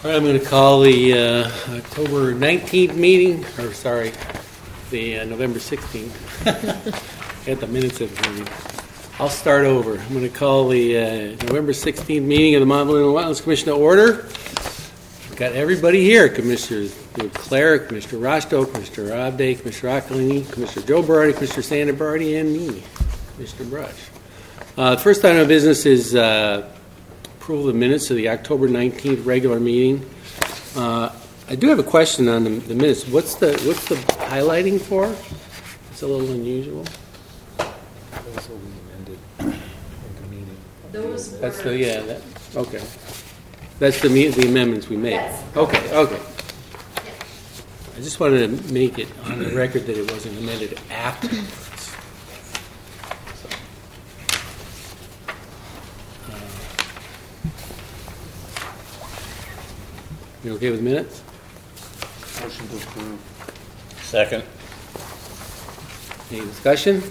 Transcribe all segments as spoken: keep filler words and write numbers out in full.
All right, I'm going to call the uh, October nineteenth meeting, or sorry, the uh, November sixteenth. Got the minutes of the meeting. I'll start over. I'm going to call the uh, November sixteenth meeting of the Mont Believing Wetlands Commission to order. We've got everybody here. Commissioner Clare, Commissioner Rostow, Commissioner Abday, Commissioner Occolini, Commissioner Joe Barardi, Commissioner Sandra Barardi, and me, Commissioner Brush. Uh, the first item of business is uh, approval of the minutes of the October nineteenth regular meeting. Uh, I do have a question on the, the minutes. What's the what's the highlighting for? It's a little unusual. Those will be amended in the meeting. Those That's were, the yeah. That, okay. That's the the amendments we made. Yes. Okay. Okay. yeah. I just wanted to make it on the record that it wasn't amended afterwards. So, uh, you okay with minutes? Motion to approve. Second. Any discussion?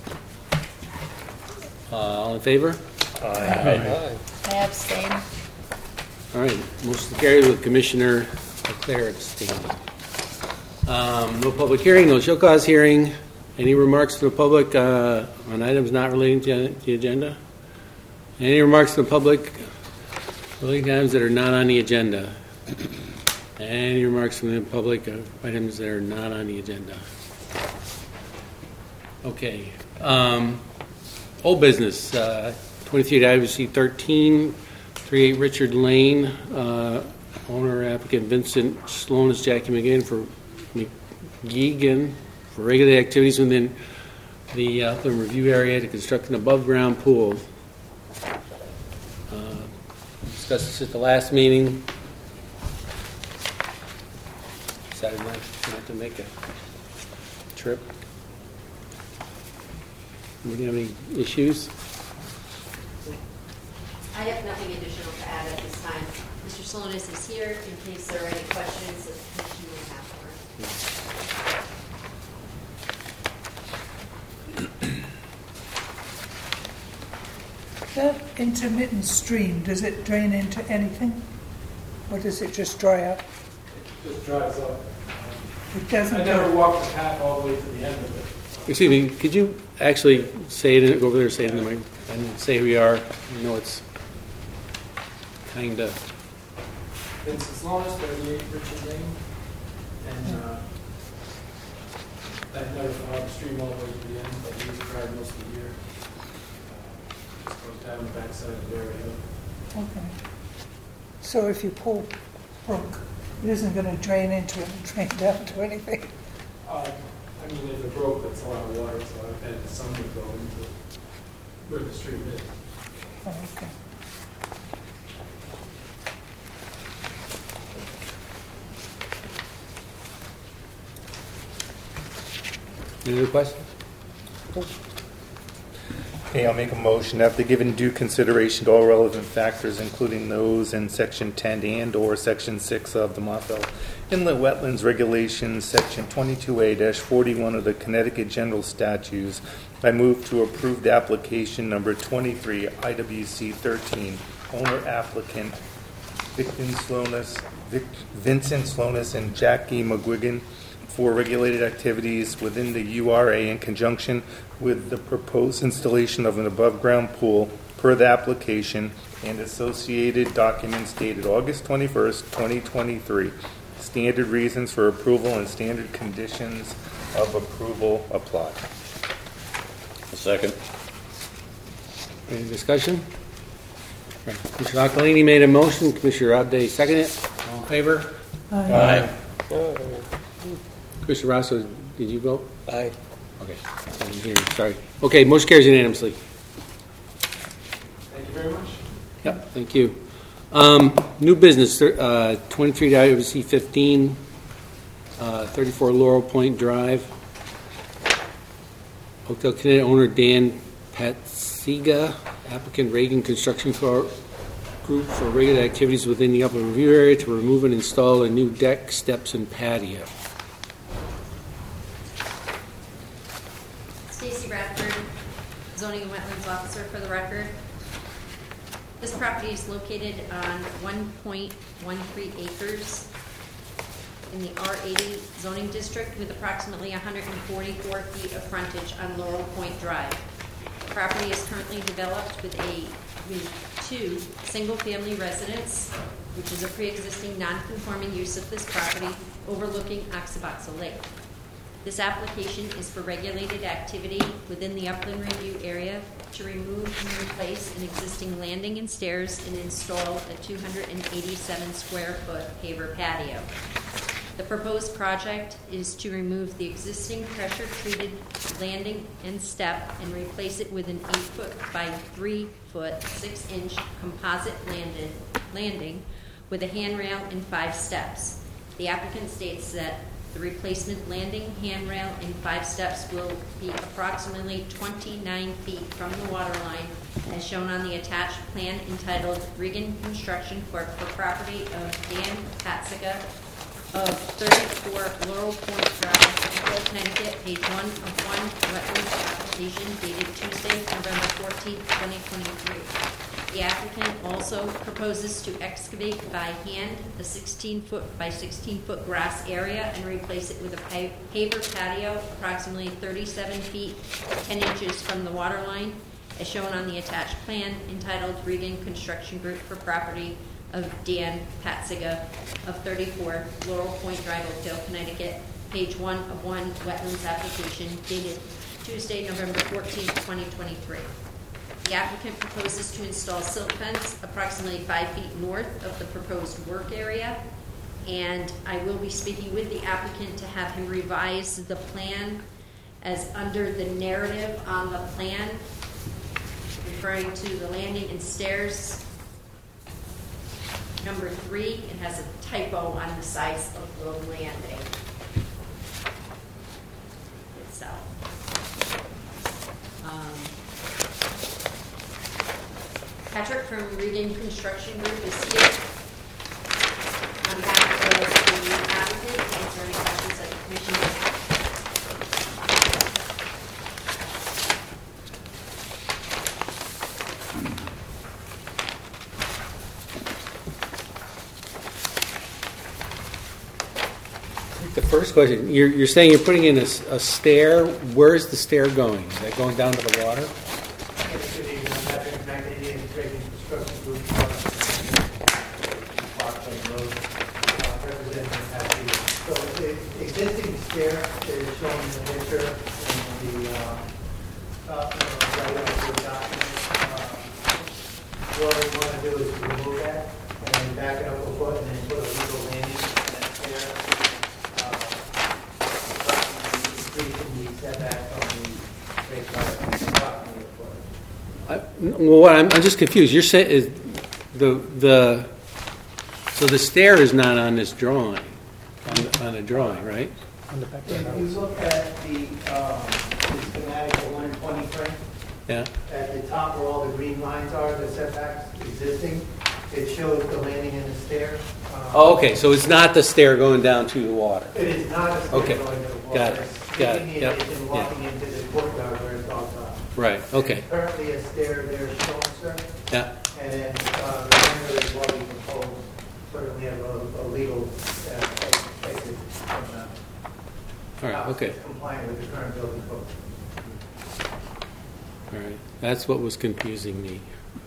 Uh, all in favor? Aye. I abstain. All right. Motion carried with Commissioner Clare abstaining. Um, no public hearing, no show cause hearing. Any remarks to the public uh, on items not relating to the agenda? Any remarks to the public relating to items that are not on the agenda? Any remarks from the public of items that are not on the agenda? Okay. Um, old business, uh, twenty-three I W C thirteen, thirty-eight Richard Lane, uh, owner applicant Vincent Slonis, Jackie McGinn for McGeegan for regulated activities within the upland review area to construct an above-ground pool. Uh, discussed this at the last meeting. Decided not, not to make a trip. Do you have any issues? I have nothing additional to add at this time. Mister Slonis is here in case there are any questions that the commission may have for him. That intermittent stream, does it drain into anything? Or does it just dry up? It just dries up. It doesn't I never go. walked the path all the way to the end of it. Excuse me, could you actually say it, go over there and say it in the mic, and say who you are? I know it's kind of... Vincent Slonis, thirty-eight Richard Lane. And uh, I've never followed the stream all the way to the end, but we used to drive most of the year. Uh, Just goes down the backside of the area. Okay. So if you pull brook, it isn't going to drain into it and drain down to anything? Uh, I mean, if it broke, that's a lot of water, so I've had some would go into where the stream is. Oh, okay. Any other questions? Okay, I'll make a motion after giving due consideration to all relevant factors, including those in Section ten and or Section six of the Montville Inlet Wetlands Regulations, Section twenty-two A forty-one of the Connecticut General Statutes. I move to approve the application number twenty-three I W C thirteen, owner applicant Vincent Slonis, Vic, Vincent Slonis and Jackie McGuigan for regulated activities within the U R A in conjunction with the proposed installation of an above-ground pool per the application and associated documents dated August twenty-first, twenty twenty-three. Standard reasons for approval and standard conditions of approval apply. Second. Any discussion? Right. Commissioner Occolini made a motion. Commissioner Abday seconded it. All in favor? Aye. Commissioner Rosso, did you vote? Aye. Okay. I didn't hear you. Sorry. Okay, motion carries unanimously. Thank you very much. Yep, thank you. Um, new business, uh, twenty-three I W C fifteen, uh, thirty-four Laurel Point Drive. Hotel Connecticut owner Dan Patsiga, applicant Reagan Construction Group for regulated activities within the upper review area to remove and install a new deck, steps, and patio. Stacy Bradford, zoning and wetlands officer for the record. This property is located on one point one three acres in the R eighty zoning district with approximately one hundred forty-four feet of frontage on Laurel Point Drive. The property is currently developed with a with two single-family residents, which is a pre-existing non-conforming use of this property overlooking Oxaboxa Lake. This application is for regulated activity within the upland review area to remove and replace an existing landing and stairs and install a two hundred eighty-seven square foot paver patio. The proposed project is to remove the existing pressure-treated landing and step and replace it with an eight foot by three foot, six inch composite landing, landing with a handrail and five steps. The applicant states that the replacement landing, handrail, and five steps will be approximately twenty-nine feet from the water line, as shown on the attached plan entitled Regan Construction Corp for property of Dan Patziga of thirty-four Laurel Point Drive, Connecticut, page one of one, wetlands application dated Tuesday, November fourteenth, twenty twenty-three. The applicant also proposes to excavate by hand the sixteen foot by sixteen foot grass area and replace it with a paver patio approximately thirty-seven feet, ten inches from the water line, as shown on the attached plan entitled Regan Construction Group for property of Dan Patziga of thirty-four Laurel Point Drive, Oakdale, Connecticut, page one of one, wetlands application dated Tuesday, November fourteenth, twenty twenty-three. The applicant proposes to install silt fence approximately five feet north of the proposed work area, and I will be speaking with the applicant to have him revise the plan as under the narrative on the plan, referring to the landing and stairs. Number three, it has a typo on the size of the landing itself. Um, Patrick from Regan Construction Group is here on behalf of the applicant to answer any questions that the commission may have. The first question, you're, you're saying you're putting in a, s- a stair. Where is the stair going? Is that going down to the water? Good evening, I'm Patrick McNady, Regan Construction Group, Park Lane Road, uh, representing Patrick. So the existing stair is shown in the picture in the, uh, top, uh, right of the document. Uh, What we want to do is remove that and then back it up a foot and then put a legal landing in that stair. Uh, Increasing the setback from the base property foot. I, well, what, I'm, I'm just confused. You're saying is the the so the stair is not on this drawing, on the, on the drawing, right? If you look at the, um, the schematic, the one twenty print, Yeah. at the top where all the green lines are, the setbacks existing, it shows the landing and the stair. Um, Oh, okay. So it's not the stair going down to the water. It is not a stair Okay. going to the water. Got it. It's Got it. taking Yep. and walking into the courtyard where it's all done. Right. Okay. Currently a stair there shown, sir, Yeah. and then, uh, the remainder is what we propose, so that we have a, a legal, uh, exit from the All right. house Okay. that's compliant with the current building code. All right. That's what was confusing me.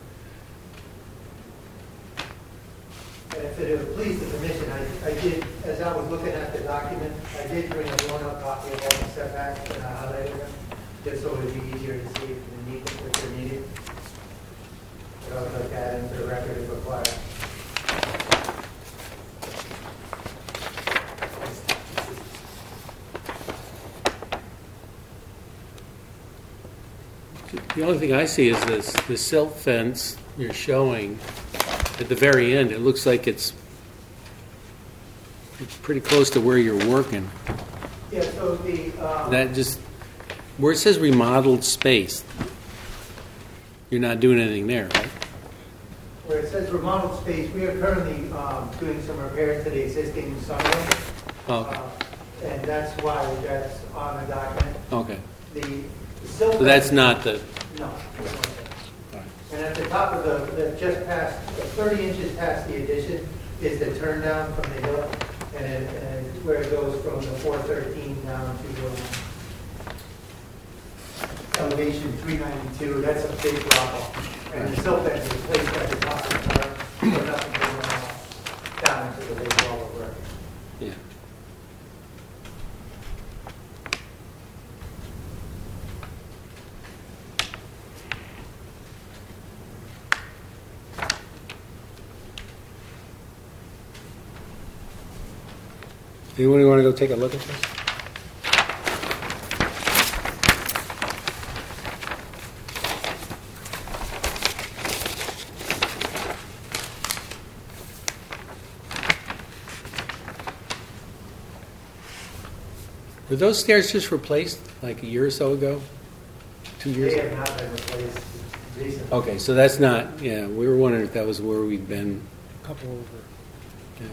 And if it would please the commission, I, I did, as I was looking at the document, I did bring a blown-up copy of all the setbacks and I highlighted them, just so it would be easier to see if you need, if they're needed. But I would like to add into the record if required. The only thing I see is this the silt fence you're showing at the very end. It looks like it's it's pretty close to where you're working. Yeah, so the, um, That just where it says remodeled space, you're not doing anything there, right? where it says remodeled space, we are currently, um, doing some repairs to the existing sunroom. Oh, okay. Uh, And that's why that's on the document. Okay. The the silt. So that's not the. No. And at the top of the, the just past, thirty inches past the addition is the turn down from the hill, and it, and it's where it goes from the four thirteen down to the elevation three ninety-two. That's a big drop off. And the silt fence is placed at the top of the car, so nothing can run off down into the big wall of work. Yeah. Anyone want to go take a look at this? Were those stairs just replaced like a year or so ago? Two years They ago? have not been replaced recently. Okay, so that's not, yeah, we were wondering if that was where we'd been. Couple over. Yeah.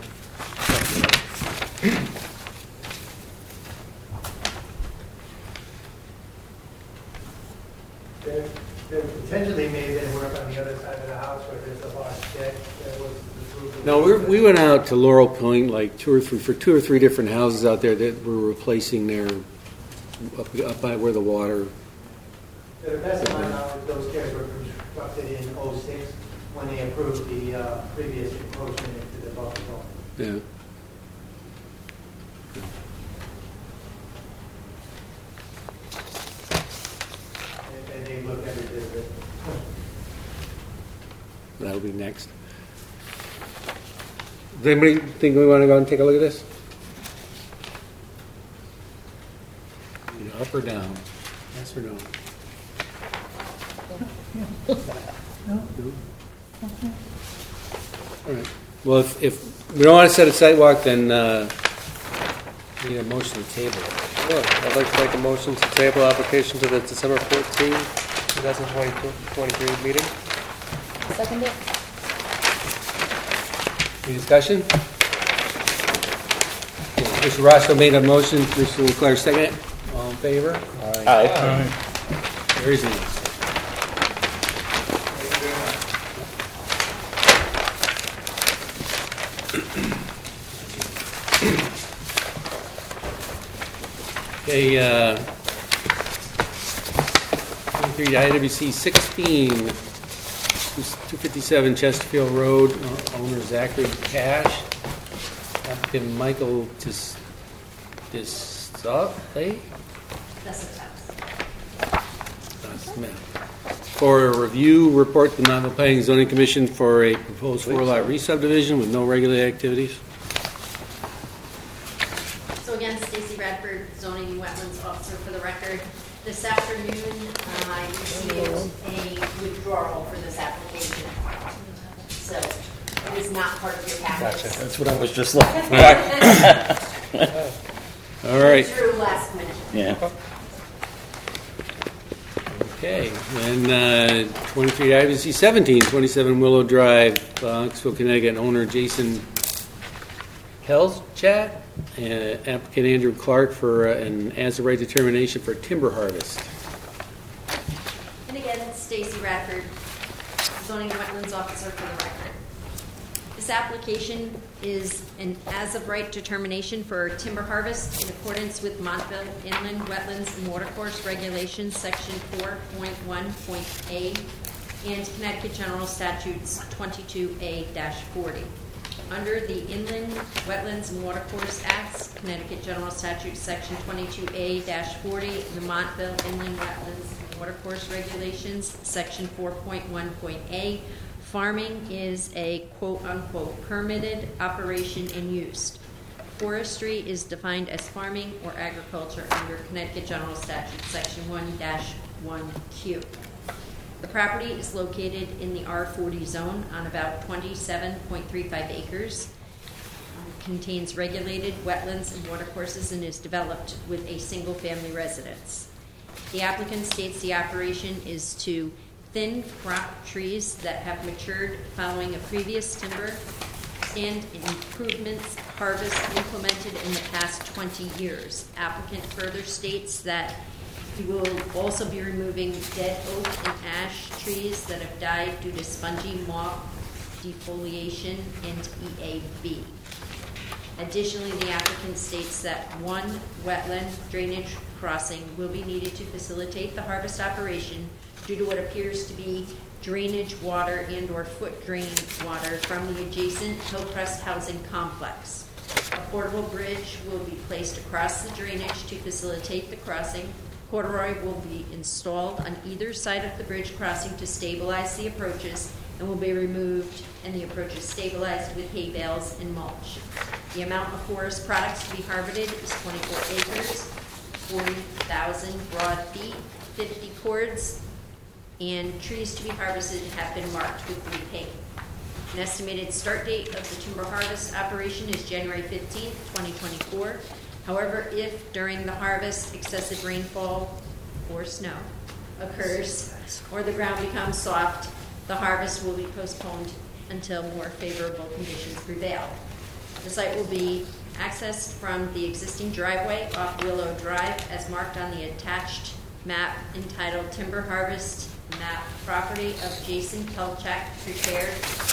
There, there potentially may have been work on the other side of the house where there's a large deck that was approved. No, we we went out to Laurel Point like two or three, for two or three different houses out there that were replacing their, up, up by where the water, To the best of my knowledge, those stairs were constructed in oh six when they approved the uh, previous encroachment into the buffer zone. yeah. And- And they looked at it as a, That'll be next. Does anybody think we want to go and take a look at this? Either up or down? Yes or no? No? No? All right. Well, if, if we don't want to set a sidewalk, then uh, we need a motion to table it. Sure. I'd like to make a motion to table application to the December fourteenth, twenty twenty-three meeting. Second it? Any discussion? Mister Roscoe made a motion, Mister Leclerc second. All in favor? Aye. There is none. Okay, uh, twenty-three I W C sixteen, two fifty-seven Chesterfield Road, uh, owner Zachary Cash, applicant Michael Dis, Dis, hey? That's a test. Uh, Smith. For a review, report to the Mount Planning and Zoning Commission for a proposed four-lot re-subdivision with no regulated activities. So again, Stacy Radford, zoning and wetlands officer for the record. This afternoon, uh, I received a withdrawal for this application. So it is not part of your package. Gotcha. That's what I was just looking for. All right. Through last minute. Yeah. Okay, and uh, twenty-three I W C seventeen, twenty-seven Willow Drive, uh, Knoxville, Connecticut, owner Jason Helschat, and applicant Andrew Clark for uh, an as-of-right determination for timber harvest. And again, Stacy Radford, zoning and wetlands officer for the record. This application is an as-of-right determination for timber harvest in accordance with Montville Inland Wetlands and Watercourse Regulations, Section four point one point A, and Connecticut General Statutes twenty-two A forty. Under the Inland Wetlands and Watercourse Acts, Connecticut General Statutes Section twenty-two A forty, the Montville Inland Wetlands and Watercourse Regulations, Section four point one point A, farming is a quote-unquote permitted operation and use. Forestry is defined as farming or agriculture under Connecticut General Statute Section one one Q. The property is located in the R forty zone on about twenty-seven point three five acres. It contains regulated wetlands and watercourses and is developed with a single-family residence. The applicant states the operation is to thin crop trees that have matured following a previous timber and improvements harvest implemented in the past twenty years. Applicant further states that He will also be removing dead oak and ash trees that have died due to spongy moth defoliation and E A V. Additionally, the applicant states that one wetland drainage crossing will be needed to facilitate the harvest operation due to what appears to be drainage water and or foot drain water from the adjacent Hillcrest housing complex. A portable bridge will be placed across the drainage to facilitate the crossing. Corduroy will be installed on either side of the bridge crossing to stabilize the approaches and will be removed and the approaches stabilized with hay bales and mulch. The amount of forest products to be harvested is twenty-four acres, forty thousand broad feet, fifty cords, and trees to be harvested have been marked with blue paint. An estimated start date of the timber harvest operation is January fifteenth, twenty twenty-four. However, if during the harvest excessive rainfall or snow occurs or the ground becomes soft, the harvest will be postponed until more favorable conditions prevail. The site will be accessed from the existing driveway off Willow Drive as marked on the attached map entitled Timber Harvest Map Property of Jason Pelchak, prepared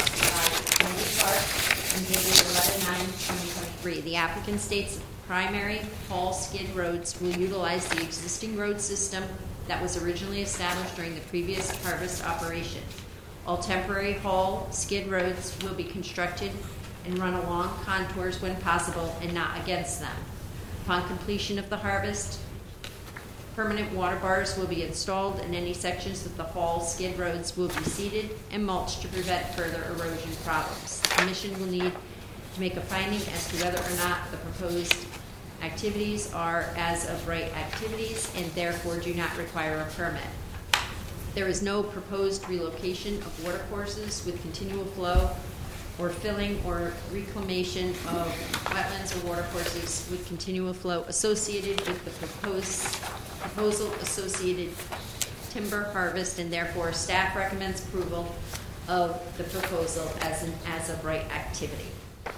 by Wendy Clark and dated eleven nine twenty twenty-three. The applicant states primary haul skid roads will utilize the existing road system that was originally established during the previous harvest operation. All temporary haul skid roads will be constructed and run along contours when possible and not against them. Upon completion of the harvest, permanent water bars will be installed and any sections of the haul skid roads will be seeded and mulched to prevent further erosion problems. The commission will need to make a finding as to whether or not the proposed activities are as of right activities and therefore do not require a permit. There is no proposed relocation of watercourses with continual flow or filling or reclamation of wetlands or watercourses with continual flow associated with the proposed proposal associated timber harvest, and therefore staff recommends approval of the proposal as an as of right activity.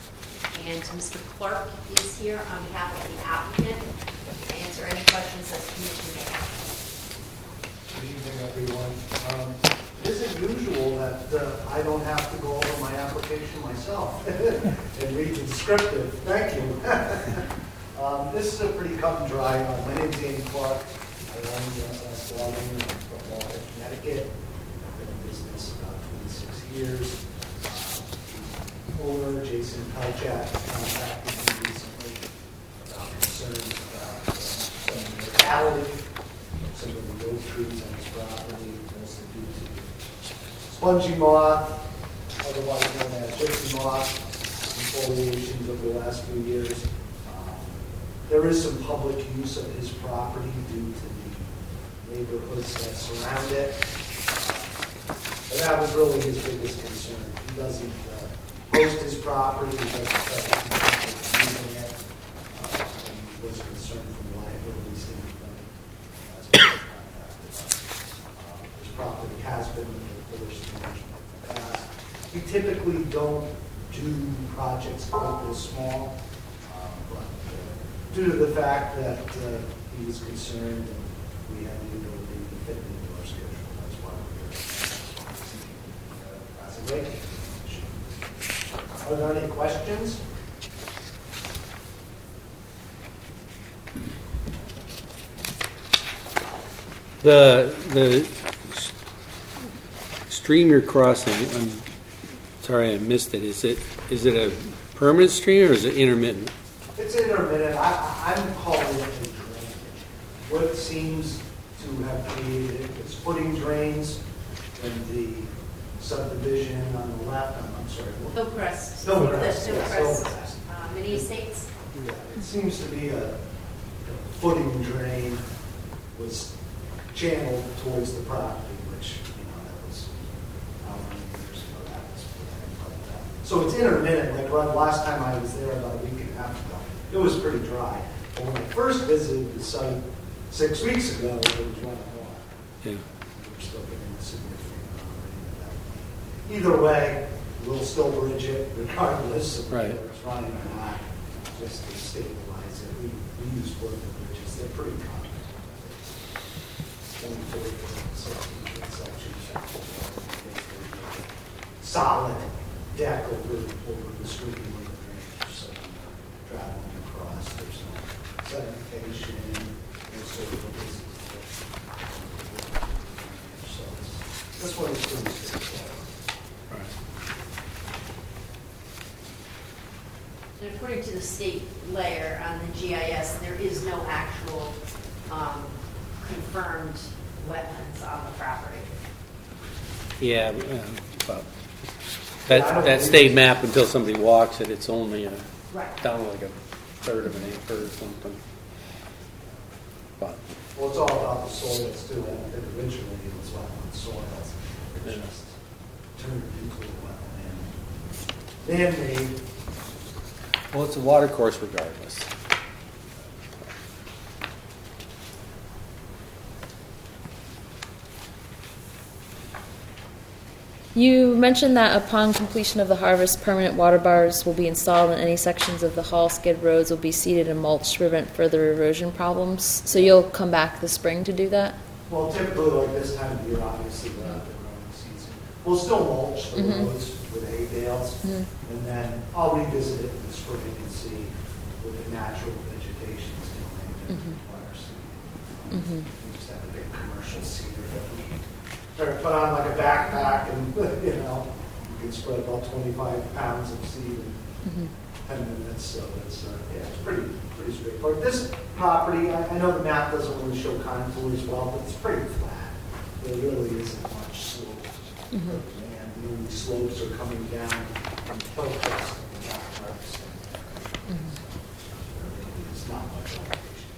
And Mister Clark is here on behalf of the applicant to answer any questions that the commission may have. Good evening, everyone. Um, Is it usual that uh, I don't have to go over my application myself and read the descriptive? Thank you. um, this is a pretty cut and dry. Uh, my name is Andy Clark. I own uh, Swabbing from Walton, Connecticut. I've been in business about twenty-six years. Uh, owner Jason Pelchak contacted me recently about concerns about uh, some mortality, some of the oak trees on his property, mostly due to spongy moth, otherwise known as gypsy moth, defoliations over the last few years. Um, there is some public use of his property due to the neighborhoods that surround it. But that was really his biggest concern. He doesn't uh, post his property, he doesn't try to keep people using it. Uh, and he was concerned from a liability standpoint. That's what he contacted us. Uh, his property has been we typically don't do projects quite this small, uh, but uh, due to the fact that uh, he was concerned and we had the ability to fit it into our schedule, that's why we're here. Uh, as a Are there any questions? The the stream you're crossing, I'm sorry I missed it. Is it is it a permanent stream or is it intermittent? It's intermittent. I, I'm calling it a drainage. What seems to have created it is footing drains in the subdivision on the left. I'm, I'm sorry. what- Hillcrest. Hillcrest, The yes, Hillcrest Hillcrest. uh, mini estates. Yeah, it seems to be a, a footing drain was channeled towards the property, which, you know, that was how many years ago that was. But, uh, so it's intermittent. Like right, last time I was there about a week and a half ago, it was pretty dry. But when I first visited the site six weeks ago, it was running water. Yeah. We're still getting a significant amount of rain at that point. Either way, we'll still bridge it regardless of Right. whether it's running or not, just to stabilize it. We, we use portable bridges. They're pretty common. twenty-four foot, sixteen foot section. Solid deck over, over the street where the drainage, so traveling across, there's no sedimentation, no sort of business. So it's- that's what it's pretty straightforward. And according to the state layer on the G I S, there is no actual um, confirmed wetlands on the property. Yeah, um, but that, that state map, until somebody walks it, it's only a, Right. down like a third of an acre or something. But, Well, it's all about the soils too, and and originally it was wetland soils. It Yeah. just turned into a wetland. Man-made. well, it's a water course regardless. You mentioned that upon completion of the harvest, permanent water bars will be installed and any sections of the Hall skid roads will be seeded and mulched to prevent further erosion problems. So you'll come back this spring to do that? Well, typically like this time of year, obviously, we're out the growing season. We'll still mulch the Mhm. roads with hay bales, Mhm. and then I'll revisit it in the spring and see what the natural vegetation is doing. Mhm. Mm-hmm. We just have a big commercial cedar that we sort of put on like a backpack and, you know, you can spread about twenty-five pounds of seed in Mhm. ten minutes, so it's, uh, yeah, it's pretty, pretty straightforward. This property, I, I know the map doesn't really show contours well, but it's pretty flat. There really isn't much slope. Mhm. And the only slopes are coming down from Hillcrest and the back parts. Mhm. There really is not much elevation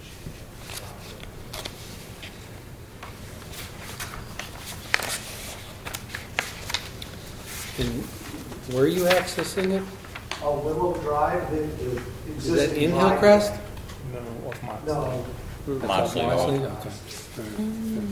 change. And where are you accessing it? Oh, Willow Drive, the, the Is that existing. in drive- Hillcrest? No, off Moxley. No, That's Moxley off Road. Moxley? Okay. All right. Mm.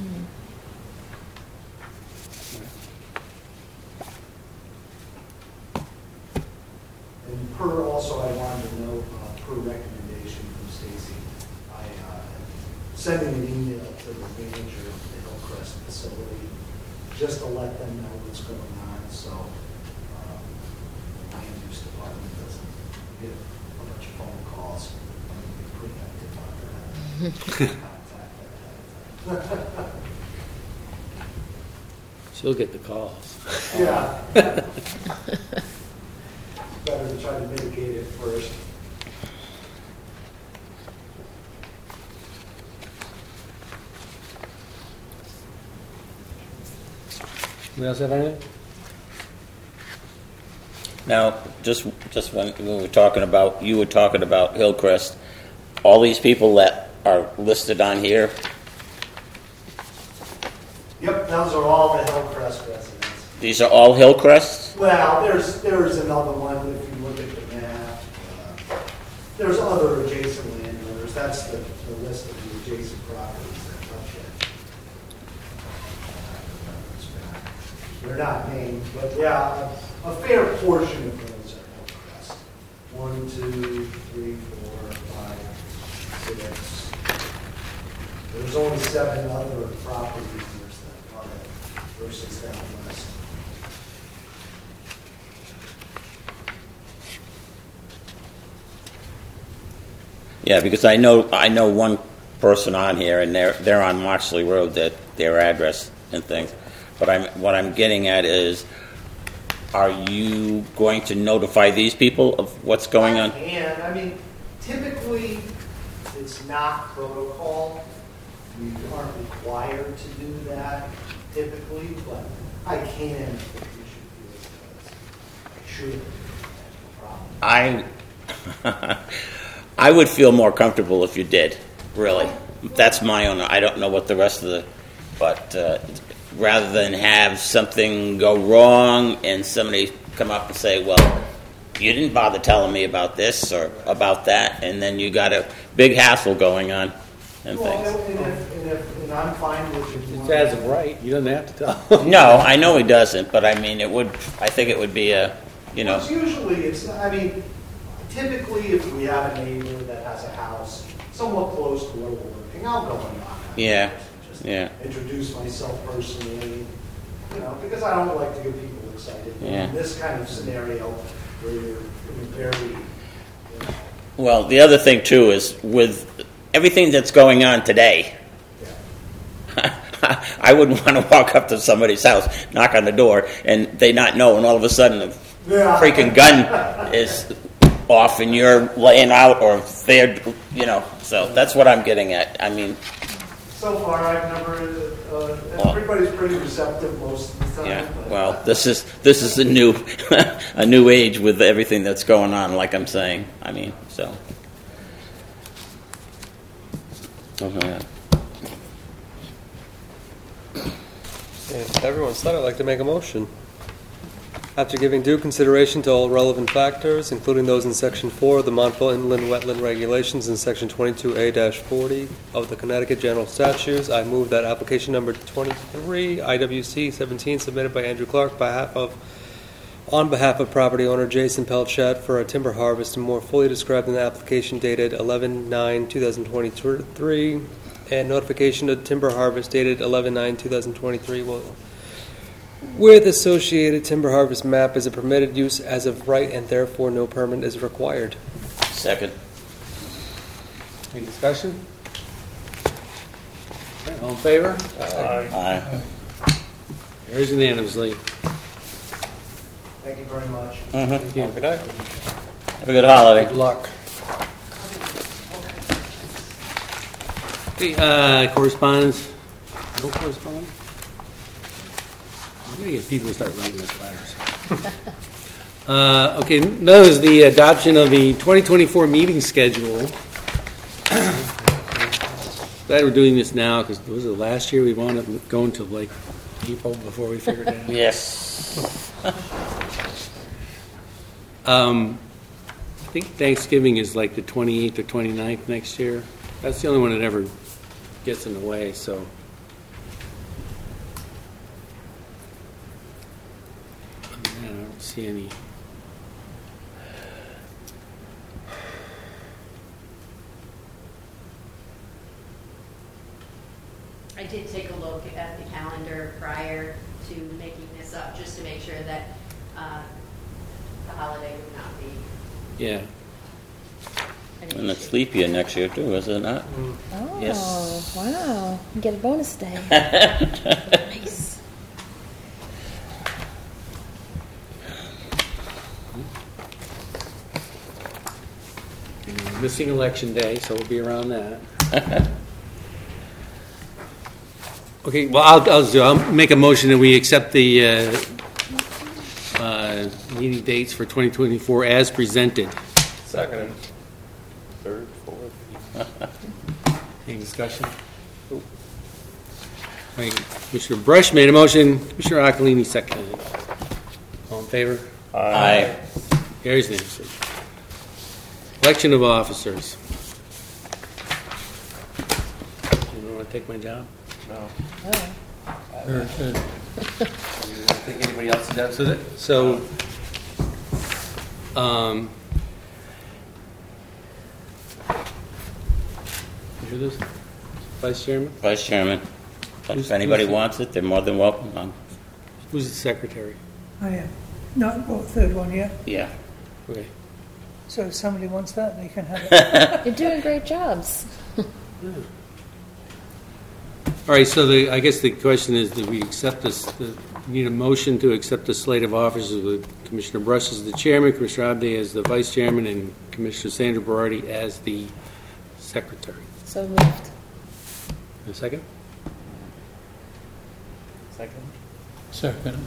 and per, also I wanted to note, uh, per recommendation from Stacy, I, uh, am sending an email to the manager of the Hillcrest facility, just to let them know what's going on, so, um, the land use department doesn't get a bunch of phone calls, and be preemptive on that. Contact that time. She'll get the calls. Yeah. Better to try to mitigate it first. Anybody else have anything? Now, just just when we were talking about, you were talking about Hillcrest, all these people that are listed on here, Yep, those are all the Hillcrest residents. these are all Hillcrests? Well, there's, there's another one, if you look at the map. uh, There's other adjacent landowners, that's the, the list of the adjacent properties that touch it. They're not named, but yeah, a, a fair portion of those are Hillcrest. One, two, three, four, five, six. There's only seven other properties there's that are versus down west. Yeah, because I know I know one person on here, and they're they're on Moxley Road, that their address and things. But I'm what I'm getting at is, are you going to notify these people of what's going on? And, I mean, typically, it's not protocol. You aren't required to do that typically, but I can if the issue feels that I should. That's no problem. I I would feel more comfortable if you did. Really, that's my own. I don't know what the rest of the, but uh, rather than have something go wrong and somebody come up and say, "Well, you didn't bother telling me about this or about that," and then you got a big hassle going on and Well, things. and if, and if, and I'm fine with it. It's as of right. You don't have to tell. No, I know he doesn't, but I mean, it would. I think it would be a, you know. Well, it's usually, it's, I mean, typically if we have a neighbor that has a house somewhat close to where we're working, I'll go and knock on it. Yeah, Just Yeah. introduce myself personally, you know, because I don't like to get people excited. Yeah. In this kind of scenario where you're in a very, you know, Well, the other thing too is with everything that's going on today, I wouldn't want to walk up to somebody's house, knock on the door, and they not know, and all of a sudden a Yeah. freaking gun is off and you're laying out, or they're, you know. So that's what I'm getting at. I mean, so far I've never, uh, Well- everybody's pretty receptive most of the time. yeah. but- Well, this is this is a new a new age with everything that's going on. Like I'm saying, I mean, so. Okay. If everyone's done, I'd like to make a motion. After giving due consideration to all relevant factors, including those in Section four of the Montville Inland Wetland Regulations and Section twenty-two A forty of the Connecticut General Statutes, I move that application number twenty-three, I W C seventeen, submitted by Andrew Clark behalf of, on behalf of property owner Jason Pelchat for a timber harvest and more fully described in the application dated eleven nine twenty twenty-three, and notification of timber harvest dated eleven nine twenty twenty-three will, with associated timber harvest map, is a permitted use as of right and therefore no permit is required. Second. Any discussion? Okay, all in favor? Aye. Carries unanimously. Thank you very much. Mm-hmm. Thank you. Good night. Have a good holiday. Good luck. Okay, uh, correspondence? No correspondence? I'm gonna get people to start writing us letters. Uh, okay, that was the adoption of the twenty twenty-four meeting schedule. Glad we're doing this now, because was it last year we wound up going to like April before we figured it out? Yes. Um, I think Thanksgiving is like the twenty-eighth or twenty-ninth next year. That's the only one that ever gets in the way, so. I don't see any. I did take a look at the calendar prior to making this up, just to make sure that uh, the holiday would not be Yeah. an And it's issue. leap year next year too, is it not? Oh, Yes. wow. You get a bonus day. Nice. Missing election day, so we'll be around that. Okay, well, I'll, I'll, do- I'll make a motion that we accept the uh, uh, meeting dates for twenty twenty-four as presented. Second. Third, fourth. Any discussion? Okay, Commissioner Brush made a motion, Commissioner Aquilini seconded it. All in favor? Aye. Carries unanimously. Election of officers. You want to take my job? No. Or, uh, think anybody else does with it? So, um, you hear this? Vice Chairman? Vice Chairman. But Who's- if anybody who's the- wants it, they're more than welcome. Um, Who's the secretary? I am. Not oh, third one yet. Yeah. Okay. So if somebody wants that, they can have it. You're doing great jobs. All right, so the, I guess the question is, do we accept this, the, need a motion to accept the slate of officers with Commissioner Brush as the chairman, Commissioner Abdi as the vice chairman, and Commissioner Sandra Berardi as the secretary? So moved. A second? Second. Second.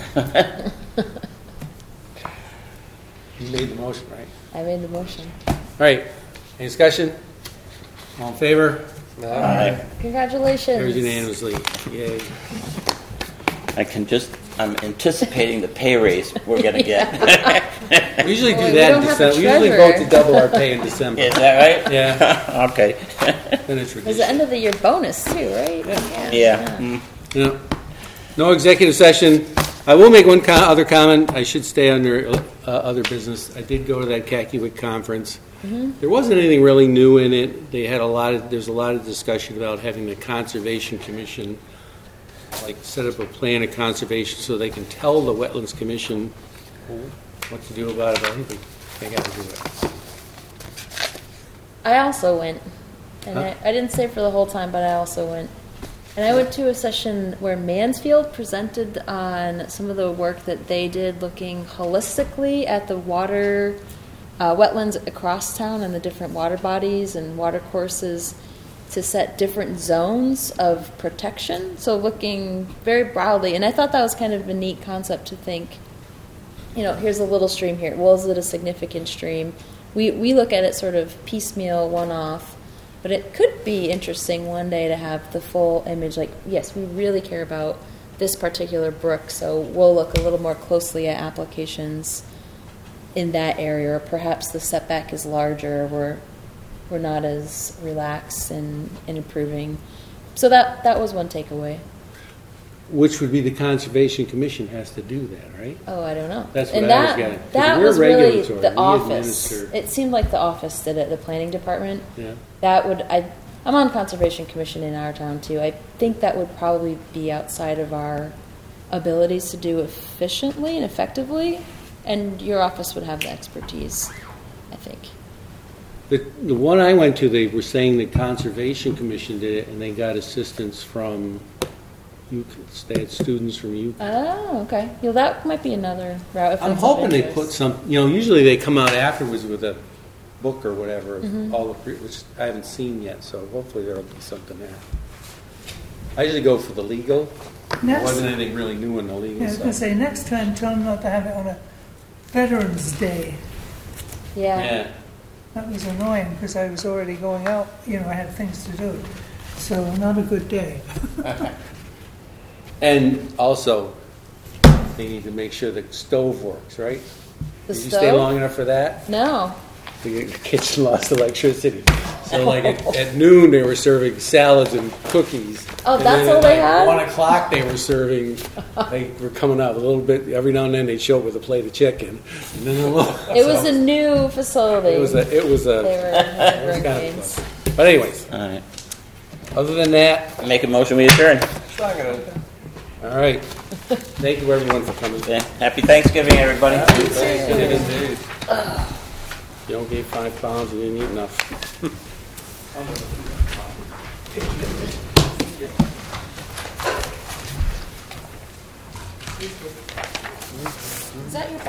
You made the motion, right? I made the motion. All right, any discussion? All in favor? Aye. Congratulations. Carries unanimously. Yay. I can just, I'm anticipating the pay raise we're going to get. We usually do Well, we that in don't have a December. We usually vote to treasurer. double our pay in December. Is that right? Yeah, Okay. then it's There's the ridiculous. end of the year bonus too, right? Yeah. Yeah. Mm. Yeah. No executive session. I will make one co- other comment. I should stay under uh, other business. I did go to that Kakiewicz conference. Mm-hmm. There wasn't anything really new in it. They had a lot of, there's a lot of discussion about having the Conservation Commission, like, set up a plan of conservation so they can tell the Wetlands Commission what to do about it. But I think they, they got to do it. I also went, and Huh? I, I didn't stay for the whole time, but I also went. And I went to a session where Mansfield presented on some of the work that they did looking holistically at the water, uh, wetlands across town and the different water bodies and water courses to set different zones of protection. So looking very broadly, and I thought that was kind of a neat concept to think, you know, here's a little stream here. Well, is it a significant stream? We, we look at it sort of piecemeal, one-off. But it could be interesting one day to have the full image, like, yes, we really care about this particular brook, so we'll look a little more closely at applications in that area, or perhaps the setback is larger, we're, we're not as relaxed in, in improving. So that, that was one takeaway. Which would be the Conservation Commission has to do that, right? Oh, I don't know. That's what and I that, was getting. 'Cause That we're was really regulatory, the we office. administer. It seemed like the office did it, the planning department. Yeah. That would I. I'm on Conservation Commission in our town too. I think that would probably be outside of our abilities to do efficiently and effectively, and your office would have the expertise, I think. The, the one I went to, they were saying the Conservation Commission did it, and they got assistance from, you they had students from you. Oh, okay. You know, that might be another route. If I'm it's of hoping they interest. put some, you know, usually they come out afterwards with a book or whatever, of Mhm. all the, pre- which I haven't seen yet, so hopefully there'll be something there. I usually go for the legal. There Next, wasn't anything really new in the yeah, legal I was going to stuff. say, next time, tell them not to have it on a Veterans Day. Yeah. Yeah. That was annoying because I was already going out, you know, I had things to do. So not a good day. And also, they need to make sure the stove works, right? The Did you stove? stay long enough for that? No. The kitchen lost electricity. So like at, at noon they were serving salads and cookies. Oh, And that's then all at they like had? One o'clock they were serving, they were coming out a little bit, every now and then they'd show up with a plate of chicken. And then a little, It was so a new facility. It was a, it was a, They were it was growing kind pains. of fun. But anyways, All right. other than that, Make a motion, we adjourn. all right. Thank you everyone for coming. Yeah. Happy Thanksgiving, everybody. Indeed. You don't gain five pounds, you didn't eat enough. Is that your